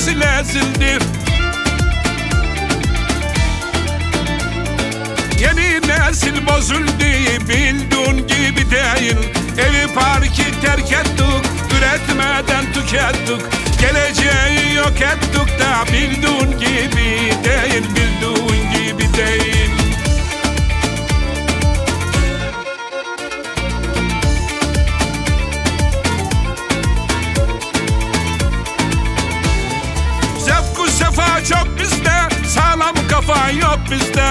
nesil ezildi. Yeni nesil bozuldu, bildiğin gibi değil. Evi parkı terk ettik, üretmeden tükettik. Geleceği yok ettik de bildiğin gibi değil, bildiğin gibi değil. Zevk-ü sefa çok bizde, sağlam kafa yok bizde.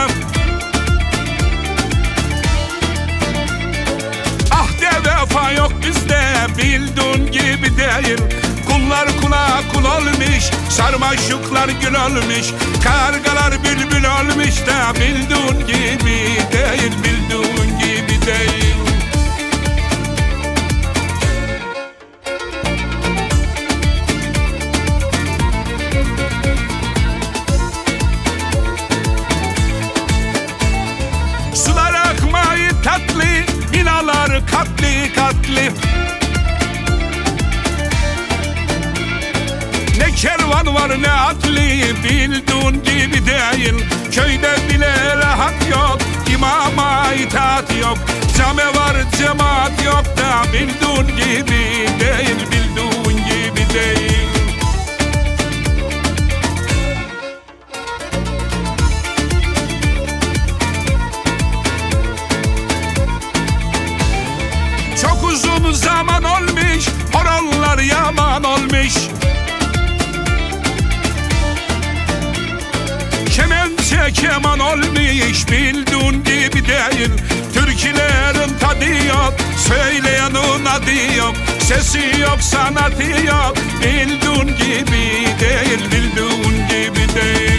Vefa yok bizde, bildiğin gibi değil. Kullar kula kul olmuş, sarmaşıklar gül olmuş, kargalar bülbül olmuş da bildiğin gibi değil, bildiğin gibi değil. Sular akmayı tatlı, binalar katli katli. Ne kervan var ne atli, bildiğin gibi değil. Köyde bile rahat yok, imama itaat yok. Cami var cemaat yok da bildiğin gibi değil, bildiğin gibi değil. Çok uzun zaman olmuş, horonlar yaman olmuş. Kemençe keman olmuş, bildiğin gibi değil. Türkülerin tadı yok, söyleyenin adı yok. Sesi yok, sanatı yok, bildiğin gibi değil, bildiğin gibi değil.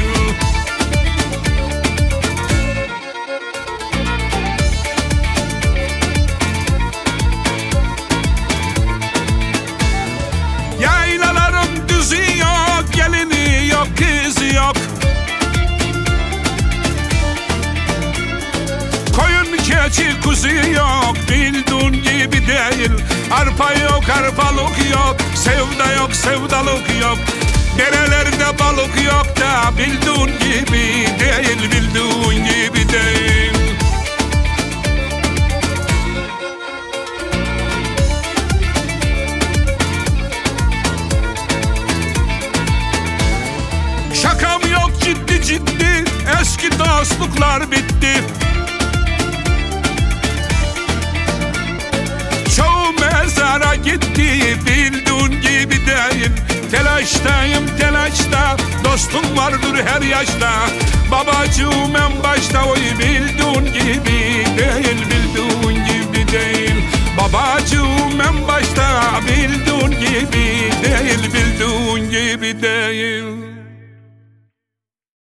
Yaylaların düzü yok, gelini yok, kızı yok. Koyun keçi kuzu yok, bildiğin gibi değil. Arpa yok, arpalık yok, sevda yok, sevdalık yok. Derelerde balık yok da bildiğin gibi değil, bildiğin gibi değil. Şakam yok, ciddi ciddi, eski dostluklar bitti. Çoğu mezara gitti, bildiğin gibi değil. Telaştayım telaşta, dostum vardır her yaşta. Babacığım en başta, oy bildiğin gibi değil, bildiğin gibi değil. Babacığım